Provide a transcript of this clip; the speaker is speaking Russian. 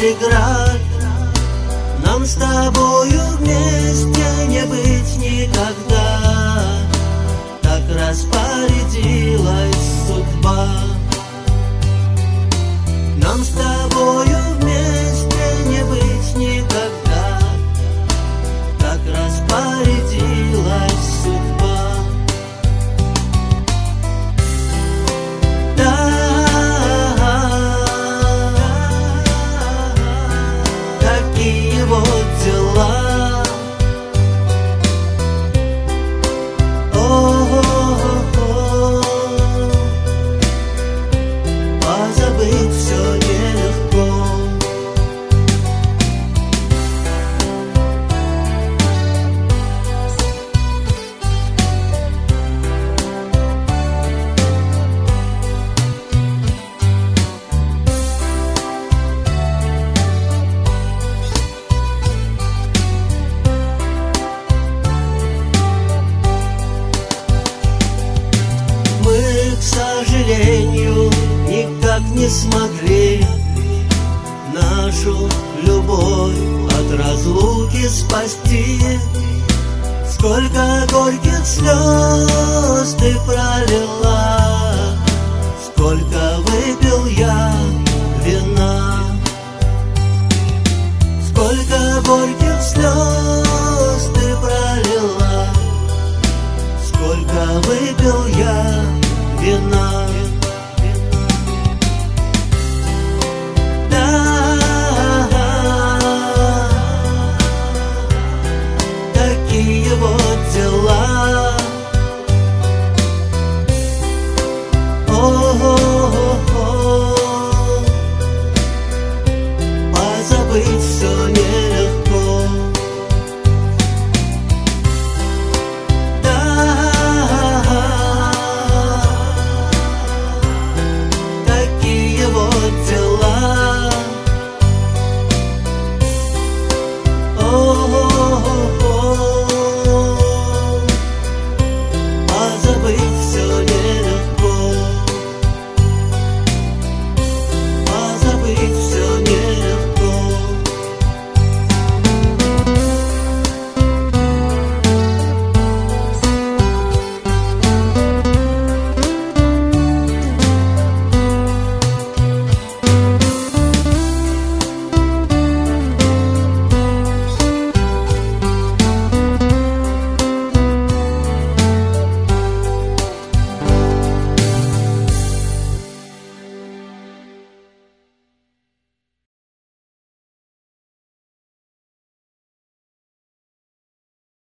преград. Нам с тобою вместе не быть никогда. Так распорядилась судьба. Нам с тобою вместе не быть никогда. Так распорядилась судьба. Такие вот дела. О-о-о-о. Позабыть все нелегко. К сожалению, никак не смогли нашу любовь от разлуки спасти. Сколько горьких слез ты пролила, сколько выпил я